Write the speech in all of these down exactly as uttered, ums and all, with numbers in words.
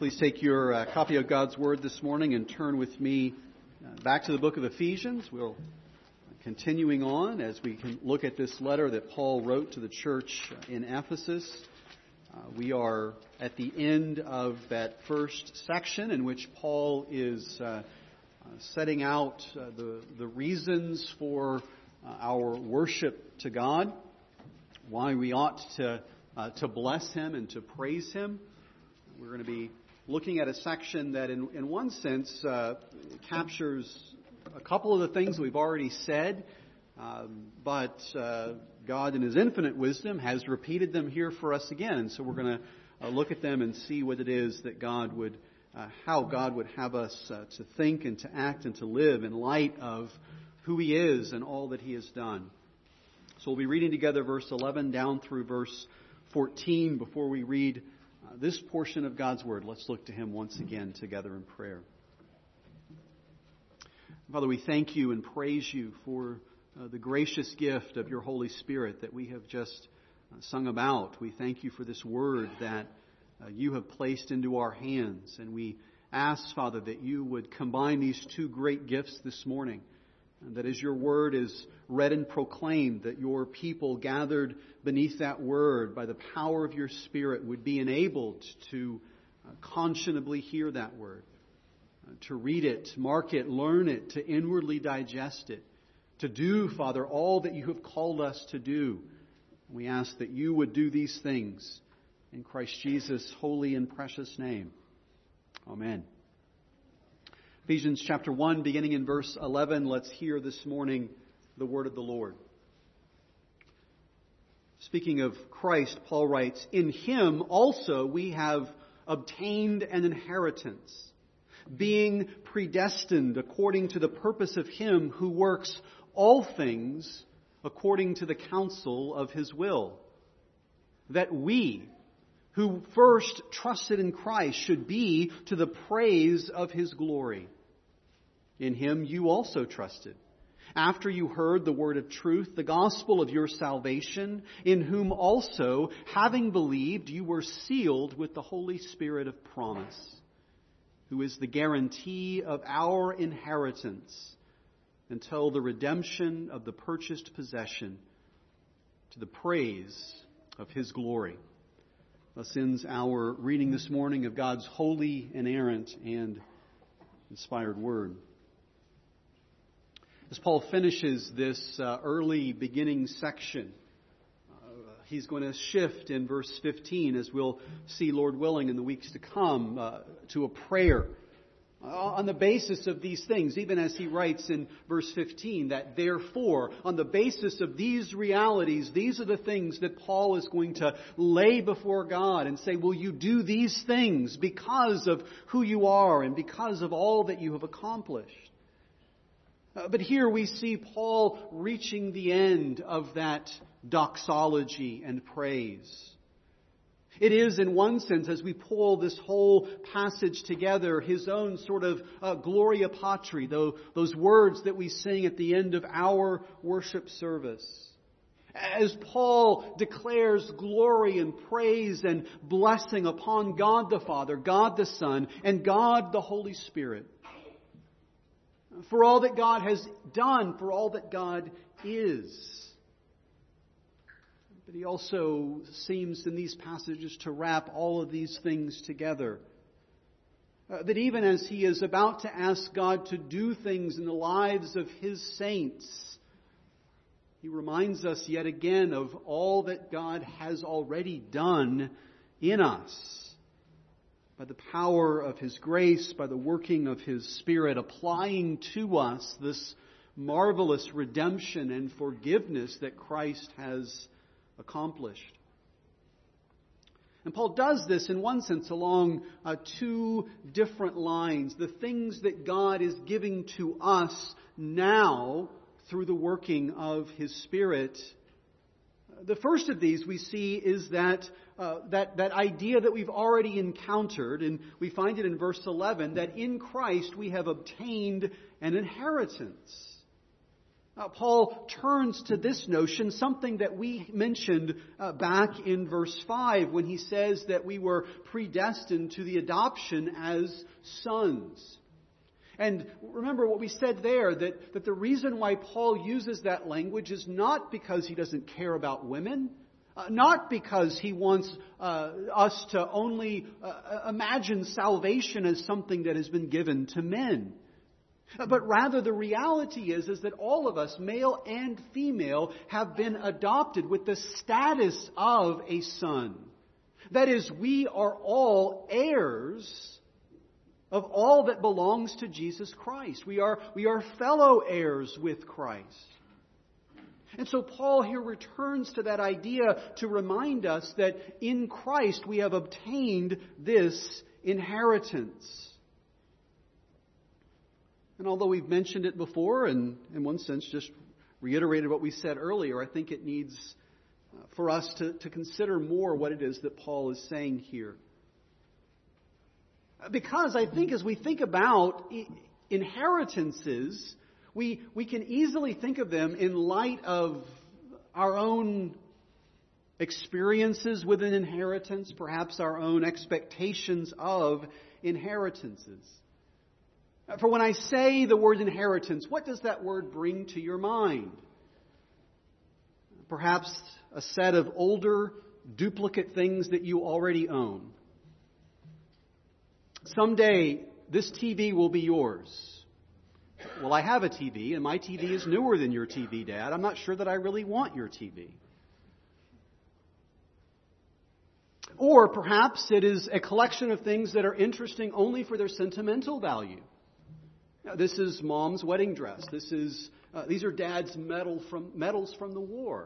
Please take your uh, copy of God's Word this morning and turn with me uh, back to the book of Ephesians. We'll continuing on as we can look at this letter that Paul wrote to the church in Ephesus. Uh, we are at the end of that first section in which Paul is uh, uh, setting out uh, the, the reasons for uh, our worship to God, why we ought to, uh, to bless Him and to praise Him. We're going to be looking at a section that in, in one sense uh, captures a couple of the things we've already said, um, but uh, God in His infinite wisdom has repeated them here for us again. And so we're going to uh, look at them and see what it is that God would, uh, how God would have us uh, to think and to act and to live in light of who He is and all that He has done. So we'll be reading together verse eleven down through verse fourteen. Before we read uh, this portion of God's Word, let's look to Him once again together in prayer. Father, we thank You and praise You for uh, the gracious gift of Your Holy Spirit that we have just uh, sung about. We thank You for this Word that uh, You have placed into our hands. And we ask, Father, that You would combine these two great gifts this morning. And that as Your Word is read and proclaimed, that Your people gathered beneath that Word by the power of Your Spirit would be enabled to uh, conscionably hear that Word. To read it, mark it, learn it, to inwardly digest it, to do, Father, all that You have called us to do. We ask that You would do these things in Christ Jesus' holy and precious name. Amen. Ephesians chapter one, beginning in verse eleven, let's hear this morning the word of the Lord. Speaking of Christ, Paul writes, "In Him also we have obtained an inheritance, being predestined according to the purpose of Him who works all things according to the counsel of His will, that we, who first trusted in Christ, should be to the praise of His glory. In Him you also trusted, after you heard the word of truth, the gospel of your salvation, in whom also, having believed, you were sealed with the Holy Spirit of promise, who is the guarantee of our inheritance until the redemption of the purchased possession, to the praise of His glory." Thus ends our reading this morning of God's holy, inerrant, and inspired Word. As Paul finishes this uh, early beginning section, he's going to shift in verse fifteen, as we'll see, Lord willing, in the weeks to come, uh, to a prayer uh, on the basis of these things, even as he writes in verse fifteen, that therefore, on the basis of these realities, these are the things that Paul is going to lay before God and say, will you do these things because of who you are and because of all that you have accomplished? Uh, but here we see Paul reaching the end of that doxology and praise. It is, in one sense, as we pull this whole passage together, his own sort of uh, Gloria Patri, though, those words that we sing at the end of our worship service. As Paul declares glory and praise and blessing upon God the Father, God the Son, and God the Holy Spirit, for all that God has done, for all that God is. But he also seems in these passages to wrap all of these things together. Uh, that even as he is about to ask God to do things in the lives of His saints, he reminds us yet again of all that God has already done in us. By the power of His grace, by the working of His Spirit, applying to us this marvelous redemption and forgiveness that Christ has accomplished. And Paul does this in one sense along uh, two different lines. The things that God is giving to us now through the working of His Spirit. The first of these we see is that uh, that that idea that we've already encountered, and we find it in verse eleven, that in Christ we have obtained an inheritance. Uh, Paul turns to this notion, something that we mentioned uh, back in verse five when he says that we were predestined to the adoption as sons. And remember what we said there, that, that the reason why Paul uses that language is not because he doesn't care about women, uh, not because he wants uh, us to only uh, imagine salvation as something that has been given to men. But rather the reality is, is that all of us, male and female, have been adopted with the status of a son. That is, we are all heirs of all that belongs to Jesus Christ. We are, we are fellow heirs with Christ. And so Paul here returns to that idea to remind us that in Christ we have obtained this inheritance. And although we've mentioned it before, and in one sense just reiterated what we said earlier, I think it needs for us to, to consider more what it is that Paul is saying here. Because I think as we think about inheritances, we, we can easily think of them in light of our own experiences with an inheritance, perhaps our own expectations of inheritances. For when I say the word inheritance, what does that word bring to your mind? Perhaps a set of older, duplicate things that you already own. Someday, this T V will be yours. Well, I have a T V, and my T V is newer than your T V, Dad. I'm not sure that I really want your T V. Or perhaps it is a collection of things that are interesting only for their sentimental value. Now, this is Mom's wedding dress. This is uh, these are Dad's medal from medals from the war.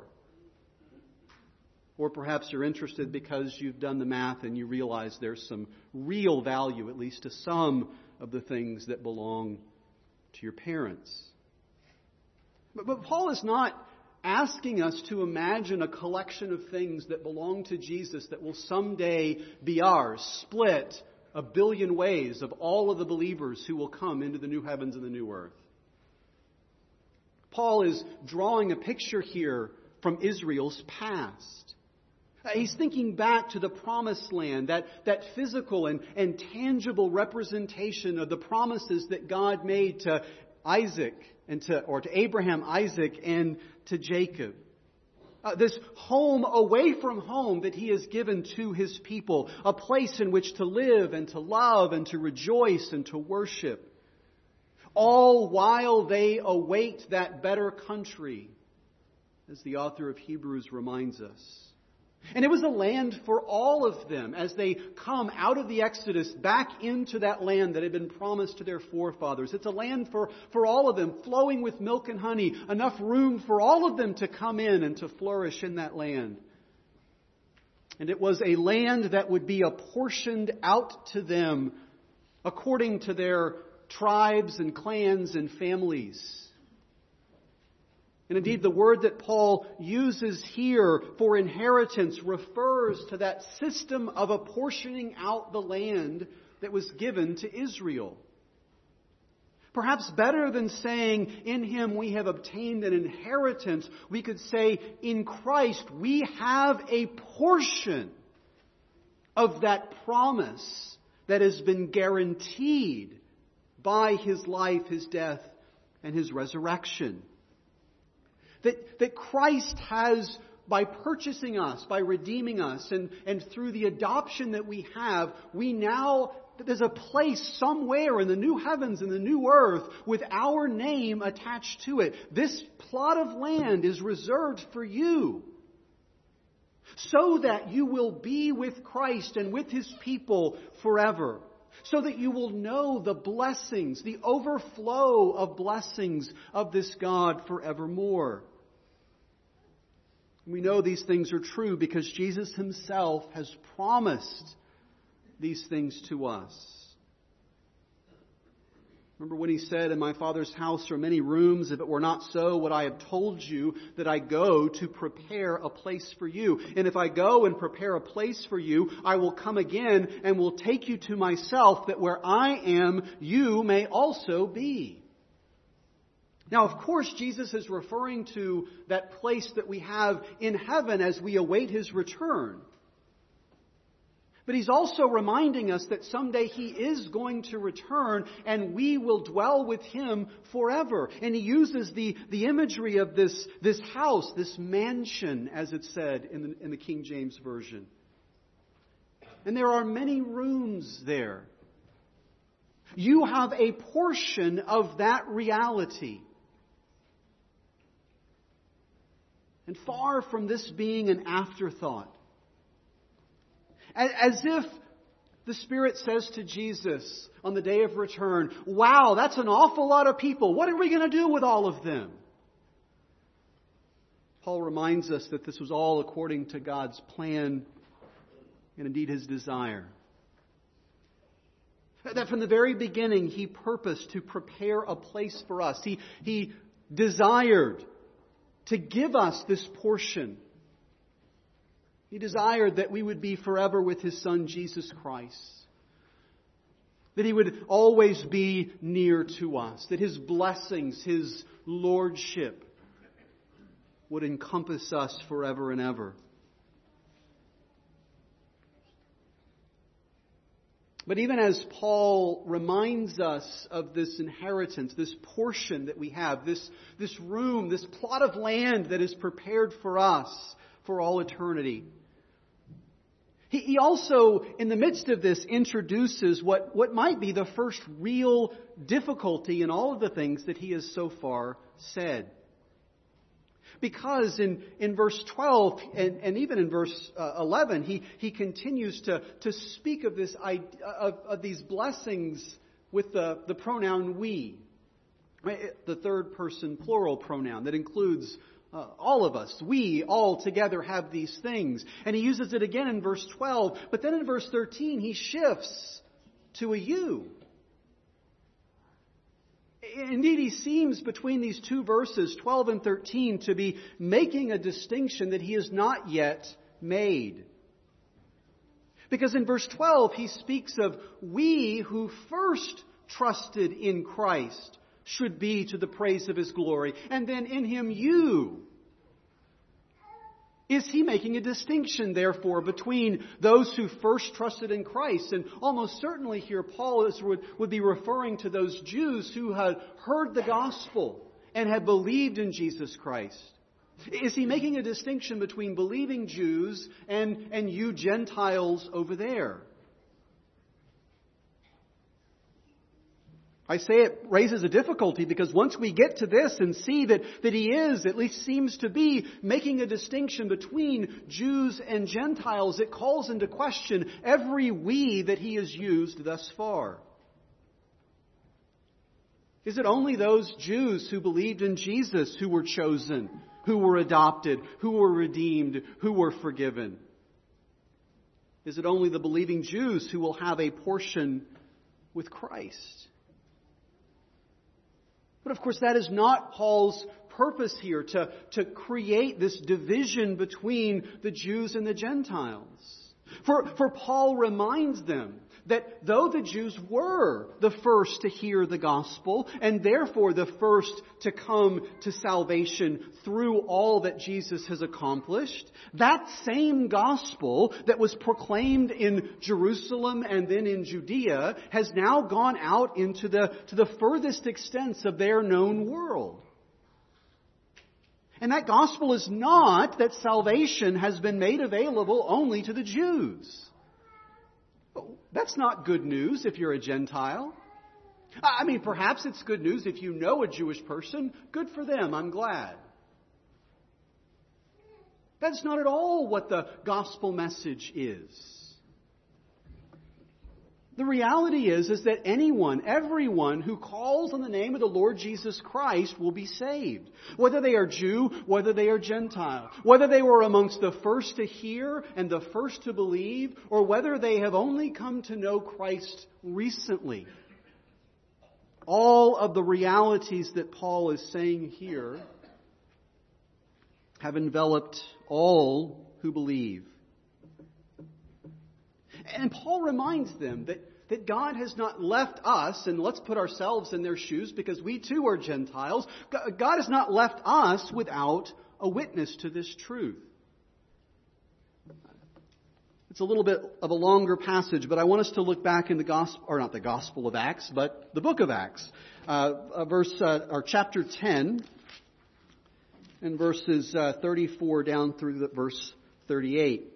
Or perhaps you're interested because you've done the math and you realize there's some real value, at least to some of the things that belong to your parents. But, but Paul is not asking us to imagine a collection of things that belong to Jesus that will someday be ours, split a billion ways of all of the believers who will come into the new heavens and the new earth. Paul is drawing a picture here from Israel's past. He's thinking back to the promised land, that, that physical and, and tangible representation of the promises that God made to Isaac and to, or to Abraham, Isaac, and to Jacob. Uh, this home away from home that He has given to His people, a place in which to live and to love and to rejoice and to worship. All while they await that better country, as the author of Hebrews reminds us. And it was a land for all of them as they come out of the Exodus back into that land that had been promised to their forefathers. It's a land for, for all of them, flowing with milk and honey, enough room for all of them to come in and to flourish in that land. And it was a land that would be apportioned out to them according to their tribes and clans and families. And indeed, the word that Paul uses here for inheritance refers to that system of apportioning out the land that was given to Israel. Perhaps better than saying, in Him we have obtained an inheritance, we could say, in Christ we have a portion of that promise that has been guaranteed by His life, His death, and His resurrection. That, that Christ has, by purchasing us, by redeeming us, and, and through the adoption that we have, we now, there's a place somewhere in the new heavens and the new earth with our name attached to it. This plot of land is reserved for you, so that you will be with Christ and with His people forever. So that you will know the blessings, the overflow of blessings of this God forevermore. We know these things are true because Jesus Himself has promised these things to us. Remember when He said, in my Father's house are many rooms. If it were not so, would I have told you that I go to prepare a place for you? And if I go and prepare a place for you, I will come again and will take you to myself, that where I am, you may also be. Now, of course, Jesus is referring to that place that we have in heaven as we await His return. But He's also reminding us that someday He is going to return and we will dwell with Him forever. And He uses the, the imagery of this, this house, this mansion, as it's said in the, in the King James Version. And there are many rooms there. You have a portion of that reality. And far from this being an afterthought, as if the Spirit says to Jesus on the day of return, wow, that's an awful lot of people. What are we going to do with all of them? Paul reminds us that this was all according to God's plan and indeed His desire. That from the very beginning He purposed to prepare a place for us. He, he desired to give us this portion. He desired that we would be forever with His Son, Jesus Christ. That He would always be near to us. That His blessings, His lordship would encompass us forever and ever. But even as Paul reminds us of this inheritance, this portion that we have, this, this room, this plot of land that is prepared for us for all eternity, he, he also, in the midst of this, introduces what, what might be the first real difficulty in all of the things that he has so far said. Because in, in verse twelve and, and even in verse uh, eleven, he, he continues to, to speak of this of, of these blessings with the, the pronoun we. Right? The third person plural pronoun that includes uh, all of us. We all together have these things. And he uses it again in verse twelve. But then in verse thirteen, he shifts to a you. Indeed, he seems between these two verses, twelve and thirteen, to be making a distinction that he has not yet made. Because in verse twelve, he speaks of we who first trusted in Christ should be to the praise of His glory. And then in Him you. Is he making a distinction, therefore, between those who first trusted in Christ? And almost certainly here Paul is, would, would be referring to those Jews who had heard the gospel and had believed in Jesus Christ. Is he making a distinction between believing Jews and, and you Gentiles over there? I say it raises a difficulty because once we get to this and see that, that he is, at least seems to be, making a distinction between Jews and Gentiles, it calls into question every we that he has used thus far. Is it only those Jews who believed in Jesus who were chosen, who were adopted, who were redeemed, who were forgiven? Is it only the believing Jews who will have a portion with Christ? But of course, that is not Paul's purpose here, to, to create this division between the Jews and the Gentiles. For, for Paul reminds them that though the Jews were the first to hear the gospel, and therefore the first to come to salvation through all that Jesus has accomplished, that same gospel that was proclaimed in Jerusalem and then in Judea has now gone out into the, to the furthest extents of their known world. And that gospel is not that salvation has been made available only to the Jews. That's not good news if you're a Gentile. I mean, perhaps it's good news if you know a Jewish person. Good for them. I'm glad. That's not at all what the gospel message is. The reality is, is that anyone, everyone who calls on the name of the Lord Jesus Christ will be saved. Whether they are Jew, whether they are Gentile, whether they were amongst the first to hear and the first to believe, or whether they have only come to know Christ recently. All of the realities that Paul is saying here have enveloped all who believe. And Paul reminds them that, that God has not left us, and let's put ourselves in their shoes because we too are Gentiles. God has not left us without a witness to this truth. It's a little bit of a longer passage, but I want us to look back in the gospel, or not the Gospel of Acts, but the book of Acts, uh, verse uh, or chapter ten, and verses uh, thirty-four down through the verse thirty-eight.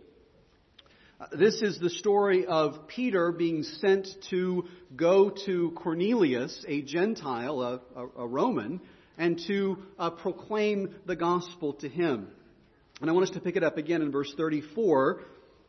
Uh, this is the story of Peter being sent to go to Cornelius, a Gentile, a, a, a Roman, and to uh, proclaim the gospel to him. And I want us to pick it up again in verse thirty-four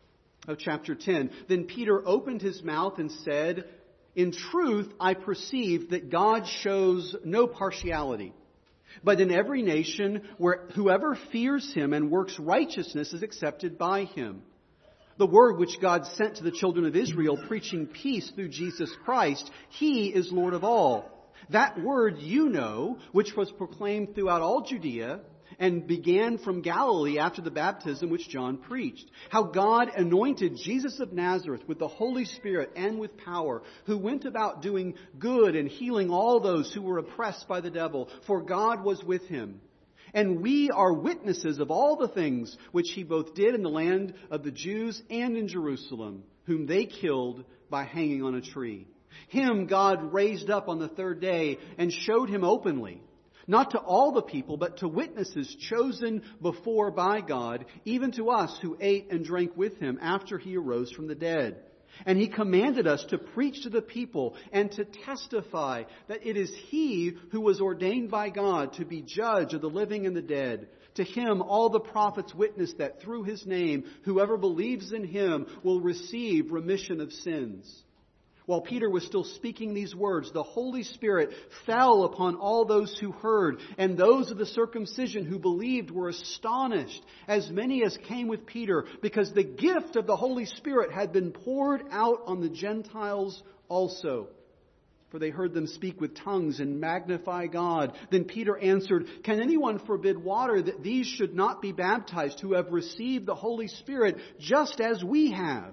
of chapter ten. Then Peter opened his mouth and said, "In truth, I perceive that God shows no partiality, but in every nation where whoever fears him and works righteousness is accepted by him. The word which God sent to the children of Israel, preaching peace through Jesus Christ, he is Lord of all. That word you know, which was proclaimed throughout all Judea and began from Galilee after the baptism which John preached. How God anointed Jesus of Nazareth with the Holy Spirit and with power, who went about doing good and healing all those who were oppressed by the devil, for God was with him. And we are witnesses of all the things which he both did in the land of the Jews and in Jerusalem, whom they killed by hanging on a tree. Him God raised up on the third day and showed him openly, not to all the people, but to witnesses chosen before by God, even to us who ate and drank with him after he arose from the dead. And he commanded us to preach to the people and to testify that it is he who was ordained by God to be judge of the living and the dead. To him all the prophets witness that through his name, whoever believes in him will receive remission of sins." While Peter was still speaking these words, the Holy Spirit fell upon all those who heard, and those of the circumcision who believed were astonished, as many as came with Peter, because the gift of the Holy Spirit had been poured out on the Gentiles also. For they heard them speak with tongues and magnify God. Then Peter answered, "Can anyone forbid water that these should not be baptized who have received the Holy Spirit just as we have?"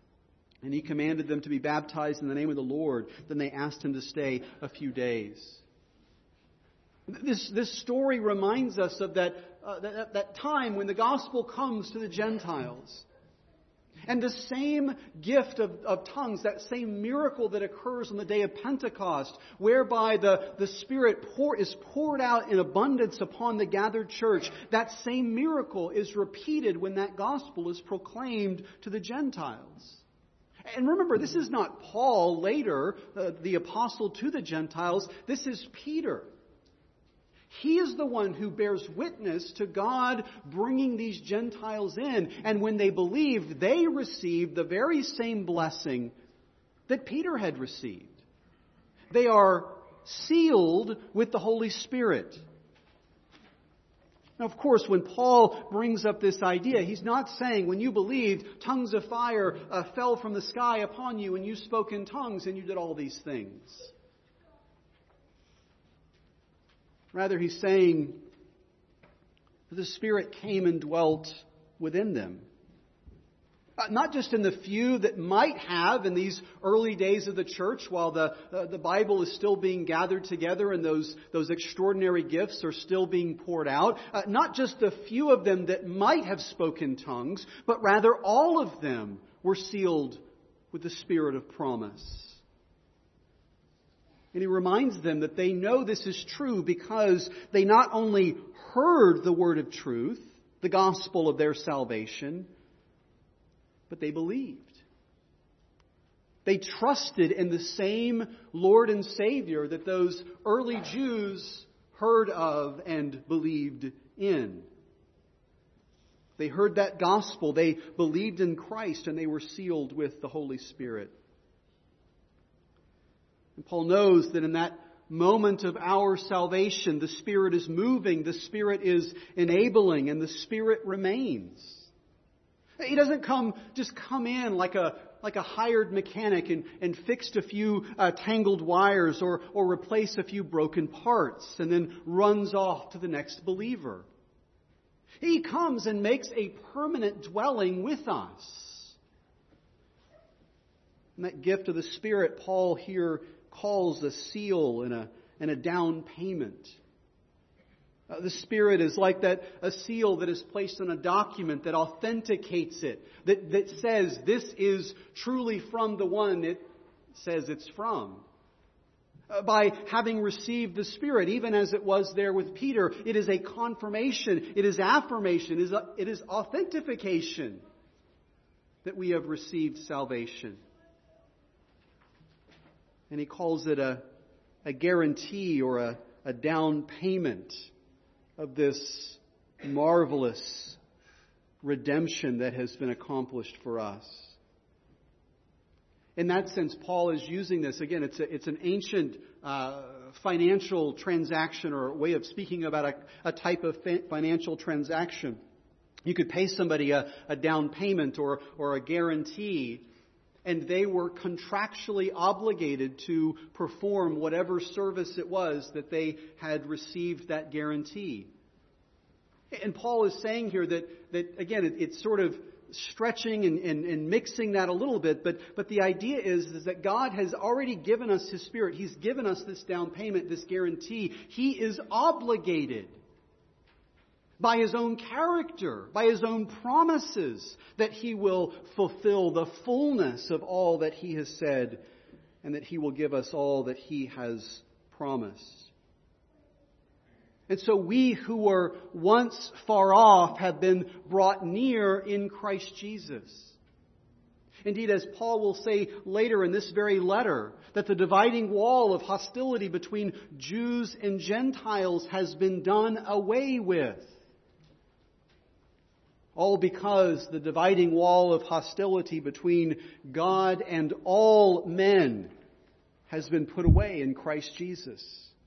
And he commanded them to be baptized in the name of the Lord. Then they asked him to stay a few days. This, this story reminds us of that, uh, that, that time when the gospel comes to the Gentiles. And the same gift of, of tongues, that same miracle that occurs on the day of Pentecost, whereby the, the Spirit pour, is poured out in abundance upon the gathered church, that same miracle is repeated when that gospel is proclaimed to the Gentiles. And remember, this is not Paul later, uh, the apostle to the Gentiles. This is Peter. He is the one who bears witness to God bringing these Gentiles in. And when they believed, they received the very same blessing that Peter had received. They are sealed with the Holy Spirit. Now, of course, when Paul brings up this idea, he's not saying when you believed, tongues of fire uh, fell from the sky upon you and you spoke in tongues and you did all these things. Rather, he's saying that the Spirit came and dwelt within them. Uh, not just in the few that might have in these early days of the church while the, uh, the Bible is still being gathered together and those, those extraordinary gifts are still being poured out. Uh, not just the few of them that might have spoken tongues, but rather all of them were sealed with the Spirit of promise. And he reminds them that they know this is true because they not only heard the word of truth, the gospel of their salvation, but they believed. They trusted in the same Lord and Savior that those early Jews heard of and believed in. They heard that gospel, they believed in Christ, and they were sealed with the Holy Spirit. And Paul knows that in that moment of our salvation, the Spirit is moving, the Spirit is enabling, and the Spirit remains. He doesn't come just come in like a like a hired mechanic and, and fixed a few uh, tangled wires or, or replace a few broken parts and then runs off to the next believer. He comes and makes a permanent dwelling with us. And that gift of the Spirit, Paul here calls a seal and a, and a down payment. Uh, the Spirit is like that, a seal that is placed on a document that authenticates it, that, that says this is truly from the one it says it's from. Uh, by having received the Spirit, even as it was there with Peter, it is a confirmation, it is affirmation, it is, a, it is authentication that we have received salvation. And he calls it a, a guarantee or a, a down payment of this marvelous redemption that has been accomplished for us. In that sense, Paul is using this. Again, it's a, it's an ancient uh, financial transaction, or a way of speaking about a, a type of fa- financial transaction. You could pay somebody a, a down payment or, or a guarantee, and they were contractually obligated to perform whatever service it was that they had received that guarantee. And Paul is saying here that, that again, it, it's sort of stretching and, and, and mixing that a little bit, but, but the idea is, is that God has already given us His Spirit. He's given us this down payment, this guarantee. He is obligated by His own character, by His own promises, that He will fulfill the fullness of all that He has said, and that He will give us all that He has promised. And so we who were once far off have been brought near in Christ Jesus. Indeed, as Paul will say later in this very letter, that the dividing wall of hostility between Jews and Gentiles has been done away with. All because the dividing wall of hostility between God and all men has been put away in Christ Jesus.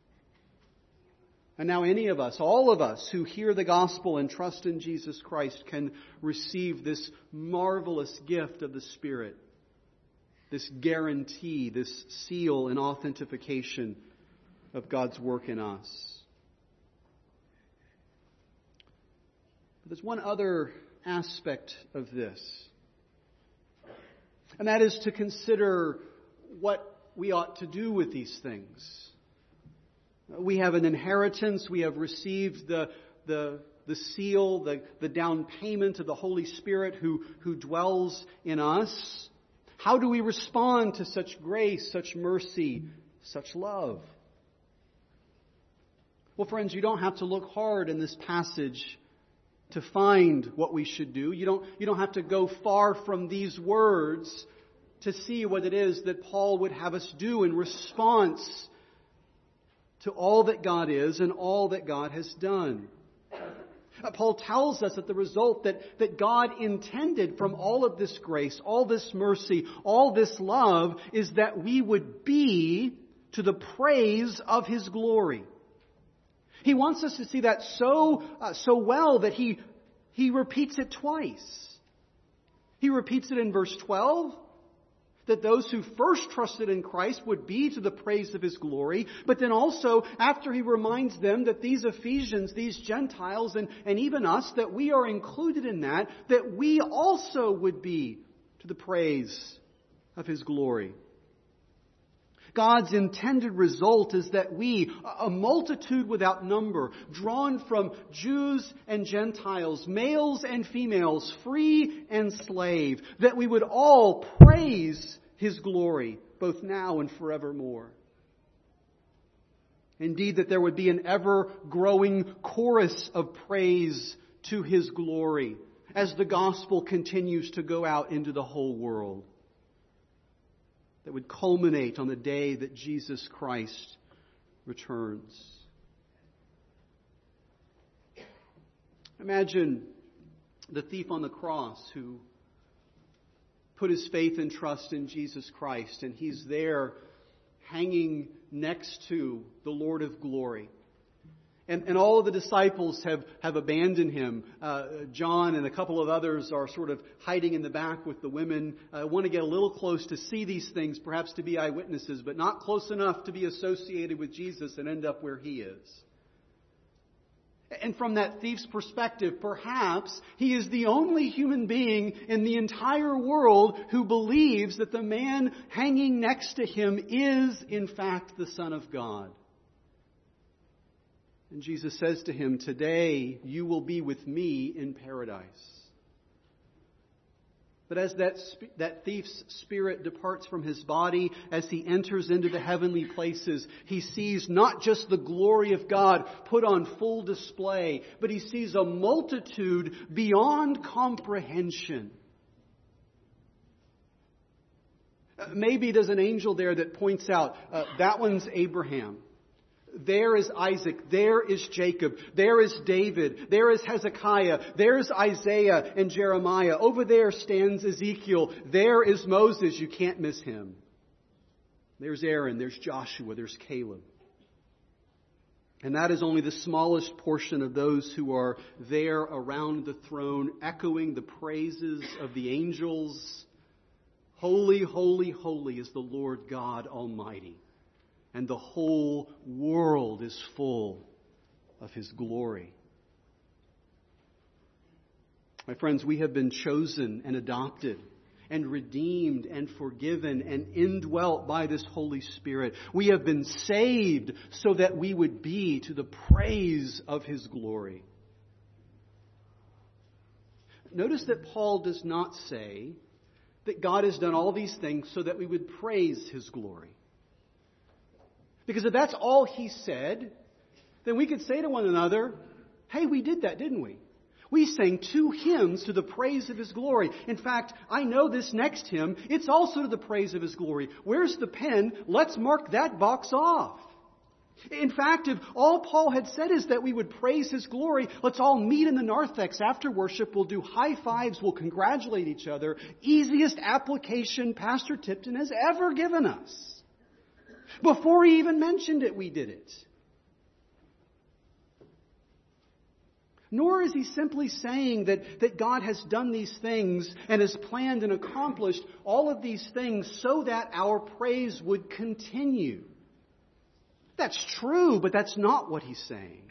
And now any of us, all of us who hear the gospel and trust in Jesus Christ can receive this marvelous gift of the Spirit, this guarantee, this seal and authentication of God's work in us. But there's one other aspect of this, and that is to consider what we ought to do with these things. We have an inheritance. We have received the, the, the seal, the, the down payment of the Holy Spirit who, who dwells in us. How do we respond to such grace, such mercy, such love? Well, friends, you don't have to look hard in this passage to find what we should do. You don't, you don't have to go far from these words to see what it is that Paul would have us do in response to all that God is and all that God has done. Uh, Paul tells us that the result that, that God intended from all of this grace, all this mercy, all this love, is that we would be to the praise of His glory. He wants us to see that so uh, so well that he, he repeats it twice. He repeats it in verse twelve, that those who first trusted in Christ would be to the praise of His glory. But then also, after he reminds them that these Ephesians, these Gentiles, and, and even us, that we are included in that, that we also would be to the praise of His glory. God's intended result is that we, a multitude without number, drawn from Jews and Gentiles, males and females, free and slave, that we would all praise His glory, both now and forevermore. Indeed, that there would be an ever-growing chorus of praise to His glory as the gospel continues to go out into the whole world, that would culminate on the day that Jesus Christ returns. Imagine the thief on the cross who put his faith and trust in Jesus Christ, and he's there hanging next to the Lord of glory. And, and all of the disciples have, have abandoned him. Uh, John and a couple of others are sort of hiding in the back with the women, uh, want to get a little close to see these things, perhaps to be eyewitnesses, but not close enough to be associated with Jesus and end up where He is. And from that thief's perspective, perhaps he is the only human being in the entire world who believes that the man hanging next to him is, in fact, the Son of God. And Jesus says to him, "Today you will be with me in paradise." But as that, that thief's spirit departs from his body, as he enters into the heavenly places, he sees not just the glory of God put on full display, but he sees a multitude beyond comprehension. Maybe there's an angel there that points out, uh, that one's Abraham. There is Isaac. There is Jacob. There is David. There is Hezekiah. There's Isaiah and Jeremiah. Over there stands Ezekiel. There is Moses. You can't miss him. There's Aaron. There's Joshua. There's Caleb. And that is only the smallest portion of those who are there around the throne, echoing the praises of the angels. Holy, holy, holy is the Lord God Almighty. And the whole world is full of His glory. My friends, we have been chosen and adopted and redeemed and forgiven and indwelt by this Holy Spirit. We have been saved so that we would be to the praise of His glory. Notice that Paul does not say that God has done all these things so that we would praise His glory. Because if that's all he said, then we could say to one another, hey, we did that, didn't we? We sang two hymns to the praise of His glory. In fact, I know this next hymn, it's also to the praise of His glory. Where's the pen? Let's mark that box off. In fact, if all Paul had said is that we would praise His glory, let's all meet in the narthex after worship. We'll do high fives. We'll congratulate each other. Easiest application Pastor Tipton has ever given us. Before he even mentioned it, we did it. Nor is he simply saying that, that God has done these things and has planned and accomplished all of these things so that our praise would continue. That's true, but that's not what he's saying.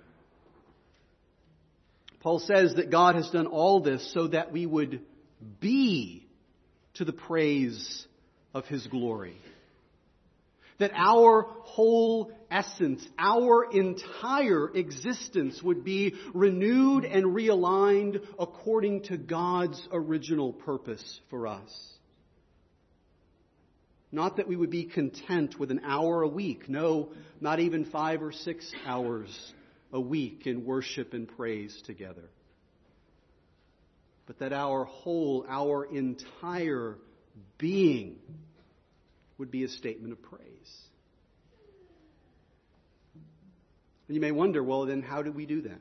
Paul says that God has done all this so that we would be to the praise of His glory. That our whole essence, our entire existence would be renewed and realigned according to God's original purpose for us. Not that we would be content with an hour a week. No, not even five or six hours a week in worship and praise together. But that our whole, our entire being would be a statement of praise. And you may wonder, well, then how do we do that?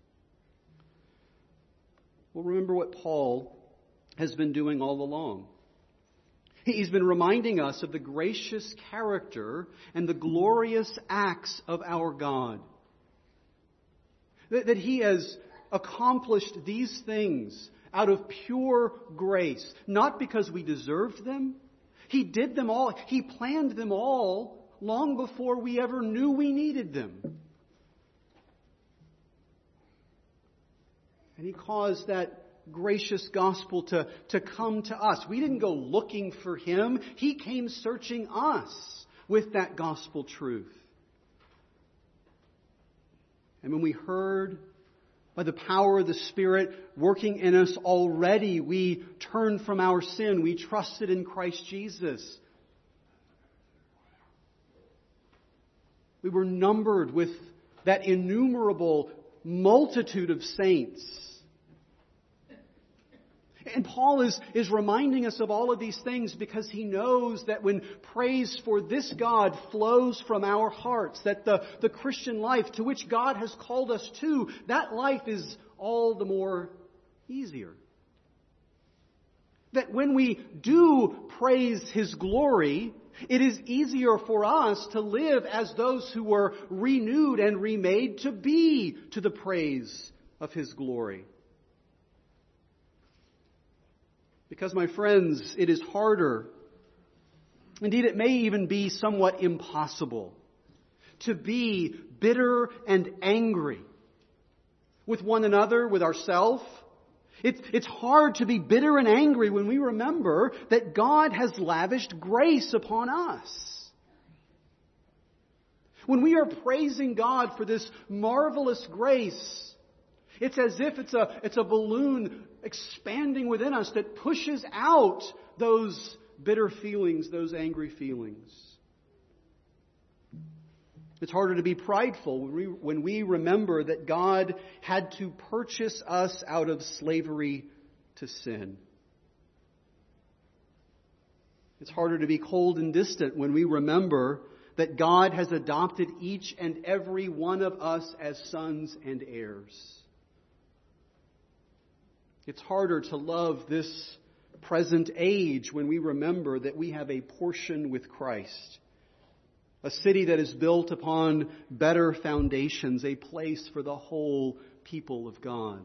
Well, remember what Paul has been doing all along. He's been reminding us of the gracious character and the glorious acts of our God. That, that He has accomplished these things out of pure grace, not because we deserved them. He did them all. He planned them all long before we ever knew we needed them. And He caused that gracious gospel to, to come to us. We didn't go looking for Him. He came searching us with that gospel truth. And when we heard by the power of the Spirit working in us already, we turned from our sin. We trusted in Christ Jesus. We were numbered with that innumerable multitude of saints. And Paul is, is reminding us of all of these things because he knows that when praise for this God flows from our hearts, that the, the Christian life to which God has called us to, that life is all the more easier. That when we do praise His glory, it is easier for us to live as those who were renewed and remade to be to the praise of His glory. Because, my friends, it is harder, indeed it may even be somewhat impossible, to be bitter and angry with one another, with ourselves. It's, it's hard to be bitter and angry when we remember that God has lavished grace upon us. When we are praising God for this marvelous grace, it's as if it's a, it's a balloon expanding within us that pushes out those bitter feelings, those angry feelings. It's harder to be prideful when we, when we remember that God had to purchase us out of slavery to sin. It's harder to be cold and distant when we remember that God has adopted each and every one of us as sons and heirs. It's harder to love this present age when we remember that we have a portion with Christ. A city that is built upon better foundations, a place for the whole people of God.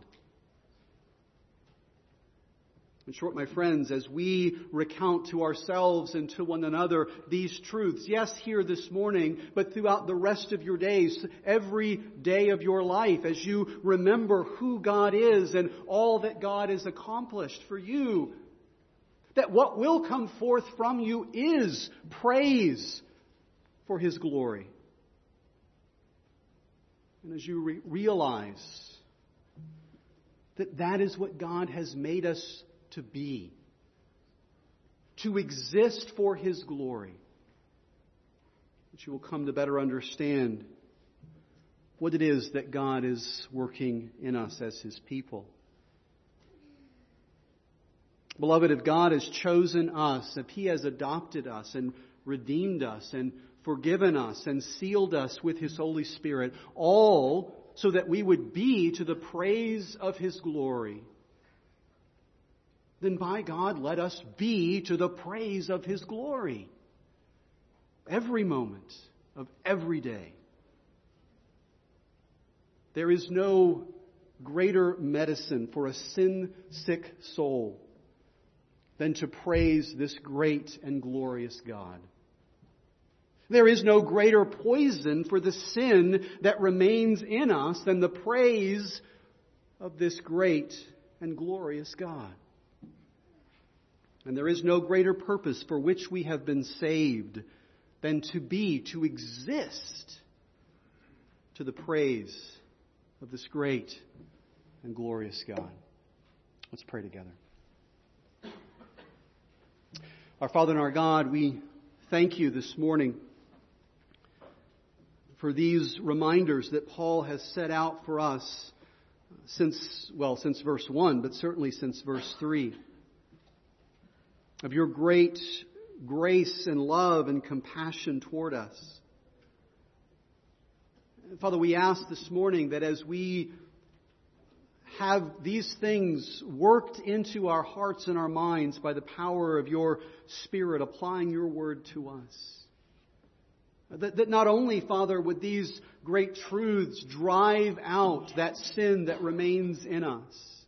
In short, my friends, as we recount to ourselves and to one another these truths, yes, here this morning, but throughout the rest of your days, every day of your life, as you remember who God is and all that God has accomplished for you, that what will come forth from you is praise for His glory. And as you re- realize that that is what God has made us to be, to exist for His glory, that you will come to better understand what it is that God is working in us as His people. Beloved, if God has chosen us, if He has adopted us and redeemed us and forgiven us and sealed us with His Holy Spirit, all so that we would be to the praise of His glory, then by God, let us be to the praise of His glory every moment of every day. There is no greater medicine for a sin-sick soul than to praise this great and glorious God. There is no greater poison for the sin that remains in us than the praise of this great and glorious God. And there is no greater purpose for which we have been saved than to be, to exist to the praise of this great and glorious God. Let's pray together. Our Father and our God, we thank You this morning for these reminders that Paul has set out for us since, well, since verse one, but certainly since verse three. Of Your great grace and love and compassion toward us. Father, we ask this morning that as we have these things worked into our hearts and our minds by the power of Your Spirit, applying Your word to us, that, that not only, Father, would these great truths drive out that sin that remains in us,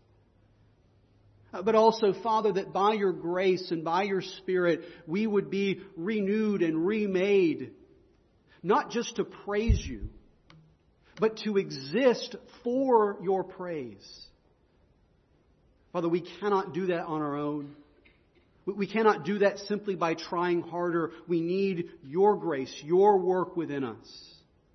but also, Father, that by Your grace and by Your Spirit, we would be renewed and remade, not just to praise You, but to exist for Your praise. Father, we cannot do that on our own. We cannot do that simply by trying harder. We need Your grace, Your work within us.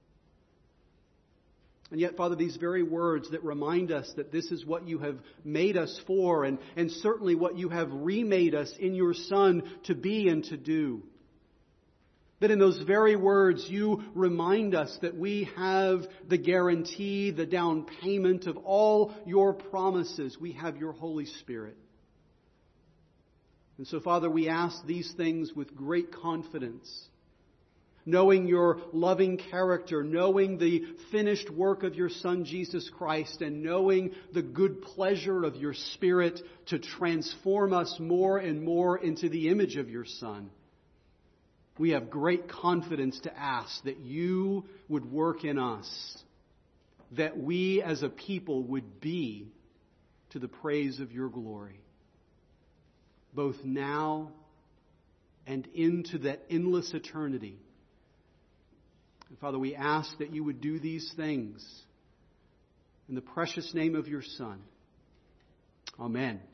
And yet, Father, these very words that remind us that this is what You have made us for, and, and certainly what You have remade us in Your Son to be and to do. That in those very words, You remind us that we have the guarantee, the down payment of all Your promises. We have Your Holy Spirit. And so, Father, we ask these things with great confidence, knowing Your loving character, knowing the finished work of Your Son, Jesus Christ, and knowing the good pleasure of Your Spirit to transform us more and more into the image of Your Son. We have great confidence to ask that You would work in us, that we as a people would be to the praise of Your glory, both now and into that endless eternity. And Father, we ask that You would do these things. In the precious name of your Son. Amen.